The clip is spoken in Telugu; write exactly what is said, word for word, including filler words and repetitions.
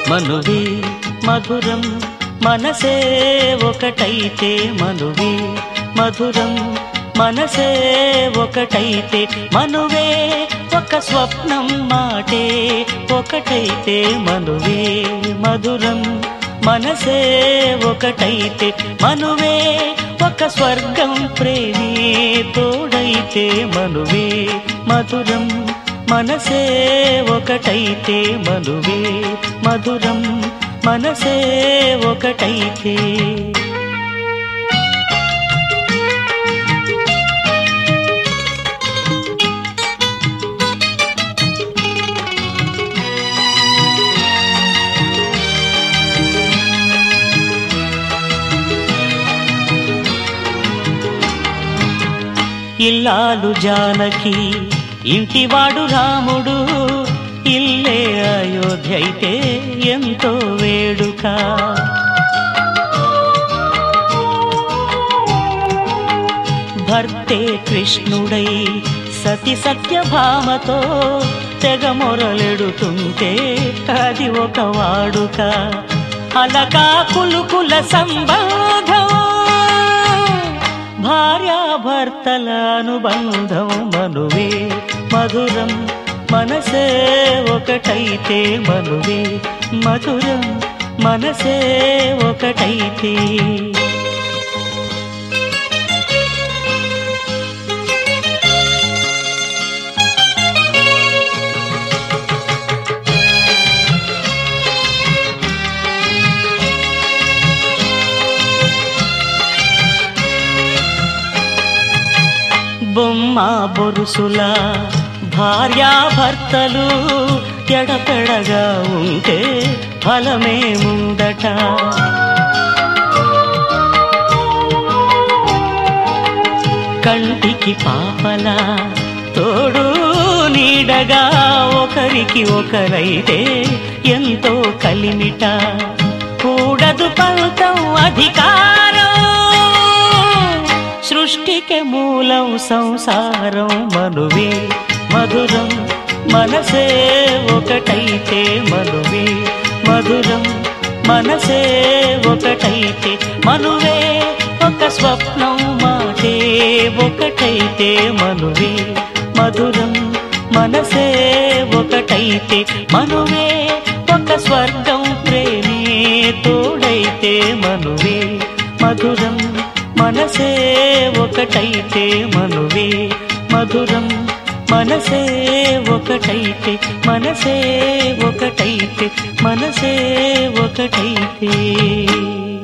మనువే మధురం మనసే ఒకటైతే మనువే మధురం మనసే ఒకటైతే మనువే ఒక స్వప్నం మాటే ఒకటైతే మనువే మధురం మనసే ఒకటైతే మనువే ఒక స్వర్గం ప్రేమే తోడైతే మనువే మధురం మనసే ఒకటైతే మనువే మధురం మనసే ఒకటైతే ఇల్లాలు జానకి ఇంటివాడు రాముడు ఇల్లే అయోధ్య అయితే ఎంతో వేడుక భర్తే కృష్ణుడై సతి సత్యభామతో తెగ మొరలెడుతుంటే అది ఒక వాడుక అలకా కులుకుల సంబంధం భార్యాభర్తల అనుబంధం మనువే మధురం మనసే ఒకటైతే మనువే మధురం మనసే ఒకటైతే బొమ్మ బొరుసుల భార్యాభర్తలు ఎడపెడగా ఉంటే ఫలమే ముందట కంటికి పాపలా తోడు నీడగా ఒకరికి ఒకరైతే ఎంతో కలిమిట కూడదు పంతం అధికారం సృష్టికి మూలం సంసారం మనువే మధురం మనసే ఒకటైతే మనువే మధురం మనసే ఒకటైతే మనువే ఒక స్వప్నం మాటే ఒకటైతే మనువే మధురం మనసే ఒకటైతే మనువే ఒక స్వర్గం ప్రేమే తోడైతే మనువే మధురం మనసే ఒకటైతే మనువే మధురం మనసే ఒకటైతే మనసే ఒకటైతే మనసే ఒకటైతే